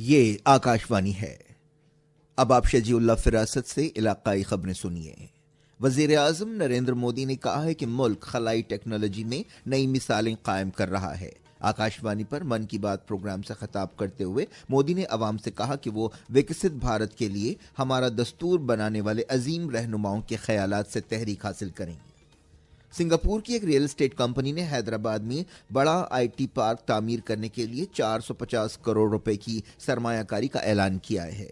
ये आकाशवाणी है। अब आप शजीउल्लाह फिरासत से इलाकाई खबरें सुनिए। वजीर आजम नरेंद्र मोदी ने कहा है कि मुल्क खलाई टेक्नोलॉजी में नई मिसालें कायम कर रहा है। आकाशवाणी पर मन की बात प्रोग्राम से खिताब करते हुए मोदी ने अवाम से कहा कि वो विकसित भारत के लिए हमारा दस्तूर बनाने वाले अजीम रहनुमाओं के ख्यालात से तहरीक हासिल करें। सिंगापुर की एक रियल एस्टेट कंपनी ने हैदराबाद में बड़ा आईटी पार्क तामीर करने के लिए 450 करोड़ रुपए की सरमायाकारी का ऐलान किया है।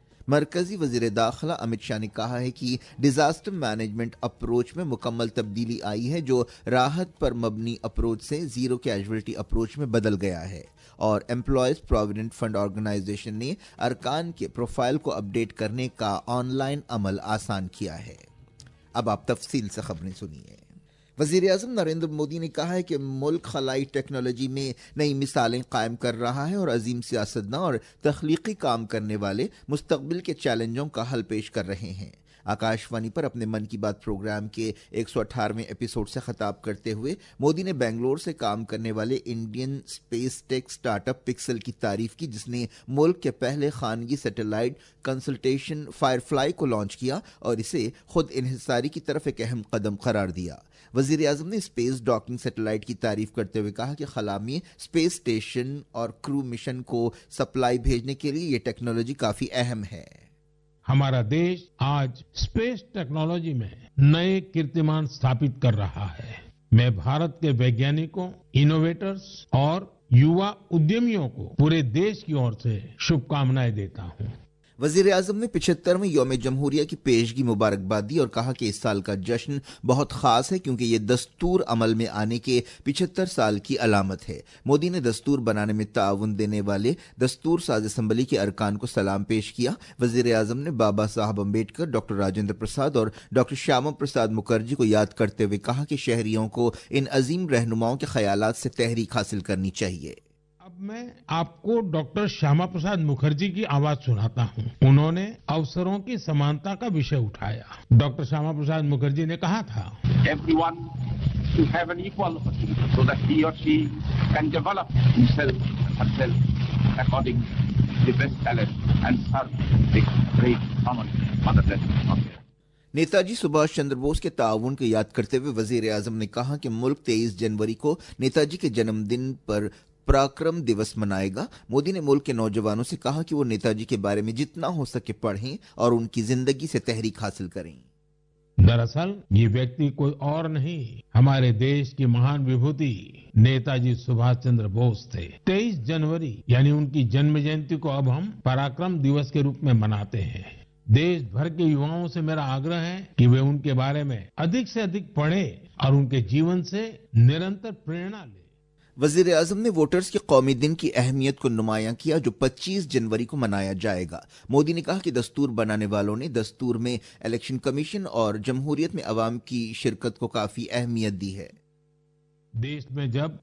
मरकजी वजीर दाखिला अमित शाह ने कहा है कि डिजास्टर मैनेजमेंट अप्रोच में मुकम्मल तब्दीली आई है, जो राहत पर मबनी अप्रोच से जीरो कैजुअलिटी अप्रोच में बदल गया है, और एम्प्लॉयज प्रोविडेंट फंड ऑर्गेनाइजेशन ने अरकान के प्रोफाइल को अपडेट करने का ऑनलाइन अमल आसान किया है। अब आप तफसील से खबरें सुनिए। वजीर आजम नरेंद्र मोदी ने कहा है कि मुल्क खलाई टेक्नोलॉजी में नई मिसालें कायम कर रहा है और अजीम सियासतदान और तख्लीकी काम करने वाले मुस्तकबिल के चैलेंजों का हल पेश कर रहे हैं। आकाशवाणी पर अपने मन की बात प्रोग्राम के 118वें एपिसोड से खिताब करते हुए मोदी ने बेंगलोर से काम करने वाले Indian space tech startup Pixxel की तारीफ की, जिसने मुल्क के पहले खानगी सैटेलाइट कंसल्टेशन फायरफ्लाई को लॉन्च किया और इसे खुद इन्हिसारी की तरफ एक अहम कदम करार दिया। वजीर आजम ने स्पेस डॉकिंग सैटेलाइट की तारीफ करते हुए कहा कि खला में स्पेस स्टेशन और क्रू मिशन को सप्लाई भेजने के लिए ये टेक्नोलॉजी काफी अहम है। हमारा देश आज स्पेस टेक्नोलॉजी में नए कीर्तिमान स्थापित कर रहा है। मैं भारत के वैज्ञानिकों, इनोवेटर्स और युवा उद्यमियों को पूरे देश की ओर से शुभकामनाएं देता हूं। वजीर आजम ने 75वें यौम जमहूरिया की पेशगी मुबारकबाद दी और कहा कि इस साल का जश्न बहुत खास है क्योंकि ये दस्तूर अमल में आने के 75 साल की अलामत है। मोदी ने दस्तूर बनाने में ताउन देने वाले दस्तूर साज असम्बली के अरकान को सलाम पेश किया। वजीर आजम ने बाबा साहब अम्बेडकर, डॉक्टर राजेंद्र प्रसाद और डॉक्टर श्यामा प्रसाद मुखर्जी को याद करते हुए कहा कि शहरियों को इन अजीम रहनुमाओं के ख्यालात से तहरीक हासिल करनी चाहिए। अब मैं आपको डॉक्टर श्यामा प्रसाद मुखर्जी की आवाज सुनाता हूं। उन्होंने अवसरों की समानता का विषय उठाया। डॉक्टर श्यामा प्रसाद मुखर्जी ने कहा था, Everyone should have an equal opportunity so that he or she can develop himself and herself according to the best talent and serve the great common motherland of India. Netaji Subhash Chandra Bose के ताउन को याद करते हुए वजीर आजम ने कहा कि मुल्क 23 जनवरी को नेताजी के जन्मदिन पर पराक्रम दिवस मनाएगा। मोदी ने मुल्क के नौजवानों से कहा कि वो नेताजी के बारे में जितना हो सके पढ़ें और उनकी जिंदगी से तहरीक हासिल करें। दरअसल ये व्यक्ति कोई और नहीं, हमारे देश की महान विभूति नेताजी सुभाष चंद्र बोस थे। 23 जनवरी यानी उनकी जन्म जयंती को अब हम पराक्रम दिवस के रूप में मनाते हैं। देश भर के युवाओं से मेरा आग्रह है कि वे उनके बारे में अधिक से अधिक पढ़ें और उनके जीवन से निरंतर प्रेरणा लें। वजीर आजम ने वोटर्स के कौमी दिन की अहमियत को नुमायां किया, जो 25 जनवरी को मनाया जाएगा। मोदी ने कहा कि दस्तूर बनाने वालों ने दस्तूर में इलेक्शन कमीशन और जमहूरियत में अवाम की शिरकत को काफी अहमियत दी है। देश में जब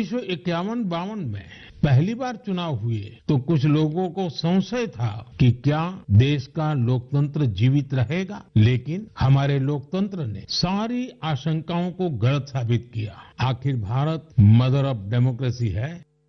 1951-52 में पहली बार चुनाव हुए तो कुछ लोगों को संशय था कि क्या देश का लोकतंत्र जीवित रहेगा, लेकिन हमारे लोकतंत्र ने सारी आशंकाओं को गलत साबित किया। आखिर भारत मदर ऑफ डेमोक्रेसी है।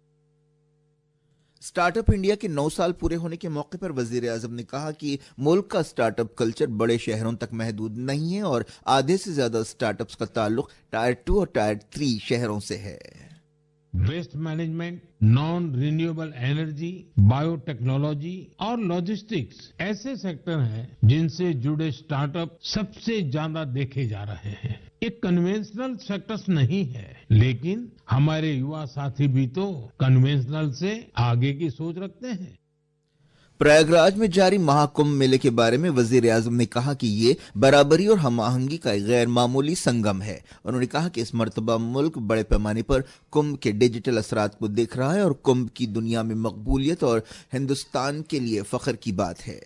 स्टार्टअप इंडिया के 9 साल पूरे होने के मौके पर वजीर आजम ने कहा कि मुल्क का स्टार्टअप कल्चर बड़े शहरों तक महदूद नहीं है और आधे से ज्यादा स्टार्टअप्स का ताल्लुक टायर 2 और टायर 3 शहरों से है। Waste management, non renewable energy, biotechnology और लॉजिस्टिक्स ऐसे सेक्टर हैं जिनसे जुड़े स्टार्टअप सबसे ज्यादा देखे जा रहे हैं। ये कन्वेंशनल सेक्टर्स नहीं है, लेकिन हमारे युवा साथी भी तो कन्वेंशनल से आगे की सोच रखते हैं। प्रयागराज में जारी महाकुंभ मेले के बारे में वजीर आजम ने कहा कि ये बराबरी और हम आहंगी का गैर मामूली संगम है। उन्होंने कहा कि इस मर्तबा मुल्क बड़े पैमाने पर कुंभ के डिजिटल असरात को देख रहा है और कुंभ की दुनिया में मकबूलियत और हिंदुस्तान के लिए फख्र की बात है।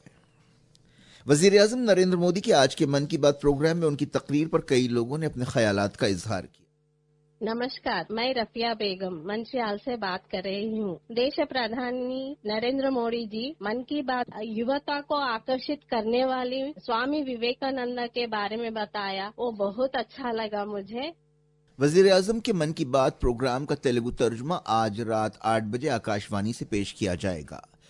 वजीर आजम नरेंद्र मोदी के आज के मन की बात प्रोग्राम में उनकी तकरीर पर कई लोगों ने अपने ख्यालात का इजहार किया। नमस्कार, मैं रफिया बेगम मंचियाल से बात कर रही हूँ। देश प्रधानी नरेंद्र मोदी जी मन की बात युवता को आकर्षित करने वाली स्वामी विवेकानंद के बारे में बताया, वो बहुत अच्छा लगा मुझे। वजीर आजम के मन की बात प्रोग्राम का तेलुगु तर्जुमा आज रात 8 बजे आकाशवाणी से पेश किया जाएगा।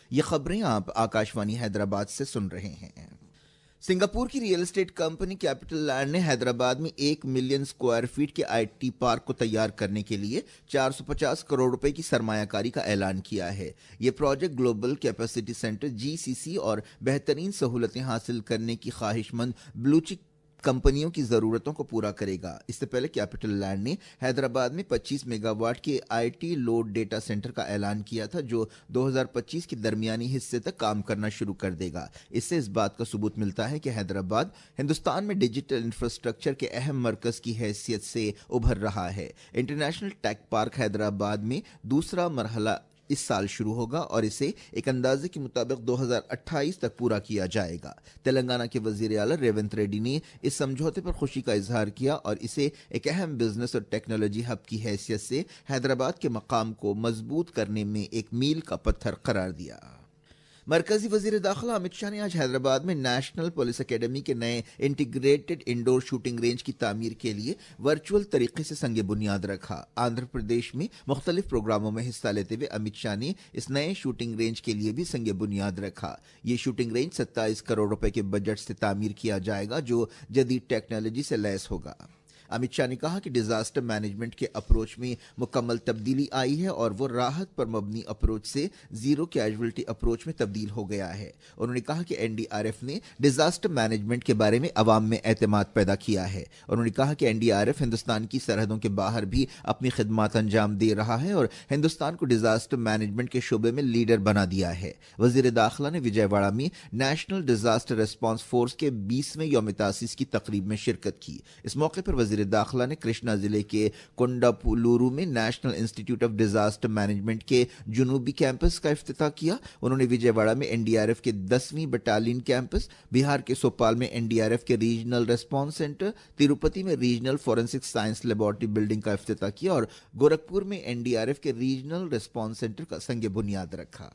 ये खबरें आप आकाशवाणी हैदराबाद से सुन रहे हैं। सिंगापुर की real estate company capital land ने हैदराबाद में 1 मिलियन स्क्वायर फीट के आईटी पार्क को तैयार करने के लिए 450 करोड़ रुपए की सरमायाकारी का ऐलान किया है। यह project global capacity centre GCC और बेहतरीन सहूलतें हासिल करने की ख्वाहिशमंद ब्लू चिप कंपनियों की जरूरतों को पूरा करेगा। इससे पहले कैपिटल लैंड ने हैदराबाद में 25 मेगावाट के आईटी लोड डेटा सेंटर का ऐलान किया था, जो 2025 के दरमियानी हिस्से तक काम करना शुरू कर देगा। इससे इस बात का सबूत मिलता है कि हैदराबाद हिंदुस्तान में डिजिटल इंफ्रास्ट्रक्चर के अहम मरकज की हैसियत से उभर रहा है। इंटरनेशनल टेक पार्क हैदराबाद में दूसरा मरहला इस साल शुरू होगा और इसे एक अंदाजे के मुताबिक 2028 तक पूरा किया जाएगा। तेलंगाना के वजीर आला रेवंत रेड्डी ने इस समझौते पर खुशी का इजहार किया और इसे एक अहम बिजनेस और टेक्नोलॉजी हब की हैसियत से हैदराबाद के मकाम को मजबूत करने में एक मील का पत्थर करार दिया। मरकजी वजीर दाखिला अमित शाह ने आज हैदराबाद में नेशनल पुलिस एकेडमी के नए इंटीग्रेटेड इंडोर शूटिंग रेंज की तामीर के लिए वर्चुअल तरीके से संग बुनियाद रखा। आंध्र प्रदेश में मुख्तलिफ प्रोग्रामों में हिस्सा लेते हुए अमित शाह ने इस नए शूटिंग रेंज के लिए भी संग बुनियाद रखा। ये शूटिंग रेंज 27 करोड़ रुपए के बजट से तामीर किया जाएगा, जो जदीद टेक्नोलॉजी से लैस होगा। अमित शाह ने कहा कि डिजास्टर मैनेजमेंट के अप्रोच में मुकम्मल तब्दीली आई है और वो राहत पर मबनी अप्रोच से जीरो कैजुअलिटी अप्रोच में तब्दील हो गया है। उन्होंने कहा कि एनडीआरएफ ने डिजास्टर मैनेजमेंट के बारे में अवाम में एतमाद पैदा किया है। उन्होंने कहा कि एनडीआरएफ हिंदुस्तान की सरहदों के बाहर भी अपनी खिदमत अंजाम दे रहा है और हिंदुस्तान को डिजास्टर मैनेजमेंट के शोबे में लीडर बना दिया है। वजीर दाखिला ने विजयवाड़ा में नेशनल डिजास्टर रेस्पॉन्स फोर्स के 20वें यौम तासीस की तकरीब में शिरकत की। इस मौके पर वजीर दाखिला ने कृष्णा जिले के कोंडापुलूरू में national institute of disaster management के जुनूबी कैंपस का इफ्तिताह किया। उन्होंने विजयवाड़ा में एनडीआरएफ के 10वीं बटालियन कैंपस, बिहार के सोपाल में एनडीआरएफ के रीजनल रेस्पॉन्स सेंटर, तिरुपति में regional forensic science laboratory building का इफ्तिताह किया और गोरखपुर में एनडीआरएफ के रीजनल रेस्पॉन्स सेंटर का संग बुनियाद रखा।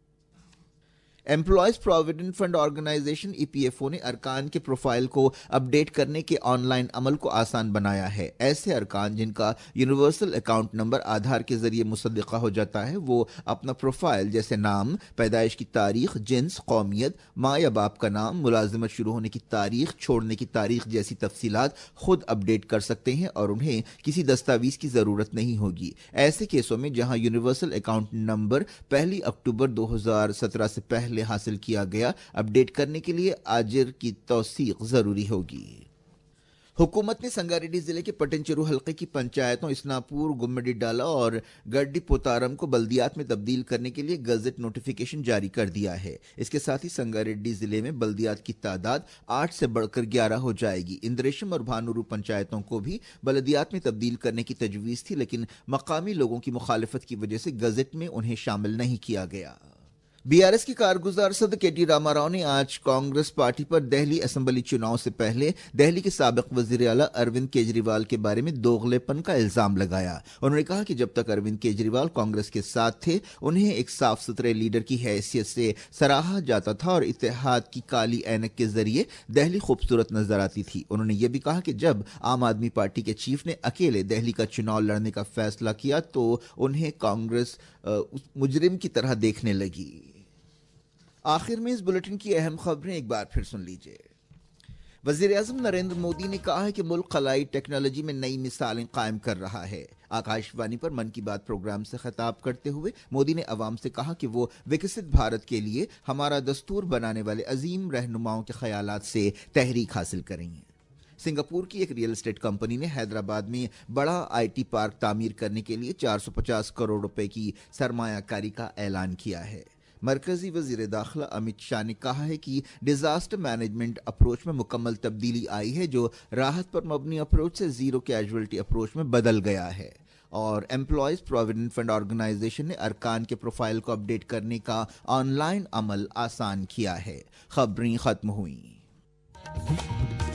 Employees provident fund organisation EPFO ने अरकान के प्रोफाइल को अपडेट करने के ऑनलाइन अमल को आसान बनाया है। ऐसे अरकान जिनका यूनिवर्सल अकाउंट नंबर आधार के जरिए मुसद्दिका हो जाता है, वो अपना प्रोफाइल जैसे नाम, पैदाइश की तारीख, जिन्स, कौमियत, माँ या बाप का नाम, मुलाजिमत शुरू होने की तारीख, छोड़ने की तारीख जैसी तफसीलात खुद अपडेट कर सकते हैं और उन्हें किसी दस्तावेज की जरूरत नहीं होगी। ऐसे केसों में जहां यूनिवर्सल अकाउंट नंबर 1 अक्टूबर 2017 से पहले हासिल किया गया, अपडेट करने के लिए आजिर की तौसीक जरूरी होगी। हुकूमत ने संगारेड्डी जिले के पटनचेरू हल्के की पंचायतों इस्नापुर, गुम्मडी डाला और गड्डी पोतारम को बल्दियात में तब्दील करने के लिए गजट नोटिफिकेशन जारी कर दिया है। इसके साथ ही संगारेड्डी जिले में बल्दियात की तादाद 8 से बढ़कर 11 हो जाएगी। इंद्रेशम और भानुरू पंचायतों को भी बल्दियात में तब्दील करने की तजवीज थी, लेकिन मकामी लोगों की मुखालिफत की वजह से गजट में उन्हें शामिल नहीं किया गया। बीआरएस के कारगुजार सदर केटी रामाराव ने आज कांग्रेस पार्टी पर दिल्ली असेंबली चुनाव से पहले दिल्ली के साबिक वजीर आला अरविंद केजरीवाल के बारे में दोगलेपन का इल्जाम लगाया। उन्होंने कहा कि जब तक अरविंद केजरीवाल कांग्रेस के साथ थे, उन्हें एक साफ सुथरे लीडर की हैसियत से सराहा जाता था और इत्तेहाद की काली ऐनक के जरिए दिल्ली खूबसूरत नजर आती थी। उन्होंने यह भी कहा कि जब आम आदमी पार्टी के चीफ ने अकेले दिल्ली का चुनाव लड़ने का फैसला किया तो उन्हें कांग्रेस मुजरिम की तरह देखने लगी। आखिर में इस बुलेटिन की अहम खबरें एक बार फिर सुन लीजिए। वजीर आजम नरेंद्र मोदी ने कहा है कि मुल्क खलाई टेक्नोलॉजी में नई मिसालें कायम कर रहा है। आकाशवाणी पर मन की बात प्रोग्राम से खिताब करते हुए मोदी ने अवाम से कहा कि वो विकसित भारत के लिए हमारा दस्तूर बनाने वाले अजीम रहनुमाओं के ख्यालात से तहरीक हासिल करेंगे। सिंगापुर की एक रियल एस्टेट कंपनी ने हैदराबाद में बड़ा आईटी पार्क तामीर करने के लिए 450 करोड़ रुपए की सरमायाकारी का ऐलान किया है। मरकजी वजीर दाखिला अमित शाह ने कहा है कि डिजास्टर मैनेजमेंट अप्रोच में मुकम्मल तब्दीली आई है, जो राहत पर मबनी अप्रोच से जीरो कैजुअलिटी अप्रोच में बदल गया है। और एम्प्लॉयज प्रोविडेंट फंड ऑर्गेनाइजेशन ने अरकान के प्रोफाइल को अपडेट करने का ऑनलाइन अमल आसान किया है। खबरें खत्म हुई।